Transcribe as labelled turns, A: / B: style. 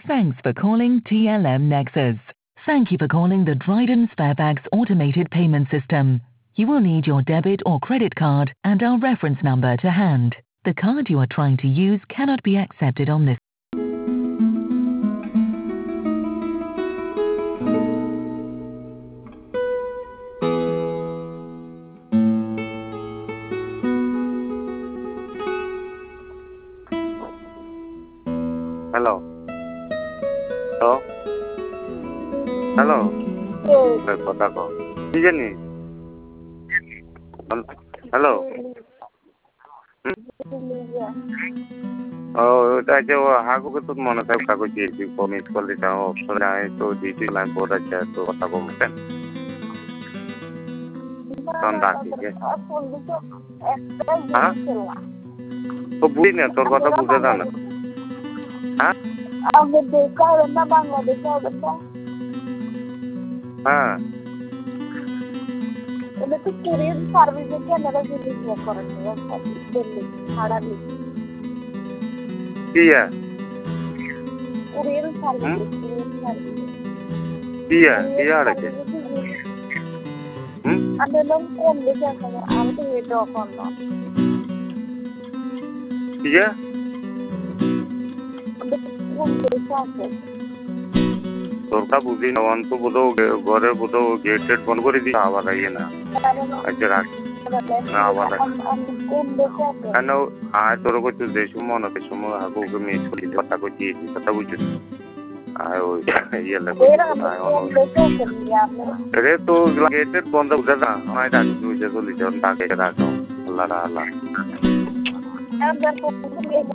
A: Thanks for calling TLM Nexus. Thank you for calling the Dryden Sparebags automated payment system. You will need your debit or credit card and our reference number to hand. The card you are trying to use cannot be accepted on this.
B: Hello. Hello. Hello. কথা কও কি জানি hello ওটা যে হাগুকে তো মনে থাকে কাগজ দিয়েছি মিস কল দিতে অপশন আয় তো দিয়েছি লাইন বোর্ড আছে তো কথা বলতেন তখন ডাকি হ্যাঁ তো বুঝি না তোর কথা বুঝে দাও না হ্যাঁ হ্যাঁ
C: এটা তো কোরিয়ান সার্ভিসে ক্যামেরা জিনিস করেন দিল্লি হাড়ালি
B: কিয়া
C: কোরিয়ান সার্ভিস
B: কিয়া আছে
C: আমি নাম কোন দেশে আছে আমি তো এটা কোন না
B: কিয়া
C: কোন দেশে আছে
B: তোরটা বুঝি না অন্ত বোধ ঘরে বোধ গেট বন্ধ করে দিই আবার আইয়ে না আচ্ছা রাখ না আবার
C: কোন দেশে আছে
B: কেন আয় তোর কিছু যে সময় না সে সময় আগুকে মিস করি কথা কইছি কথা বুঝছিস আয় ওই ইয়ে লাগে রে তো গেট বন্ধ করে না আয় ডাক তুই যে চলি যখন ডাকে রাখো আল্লাহ আল্লাহ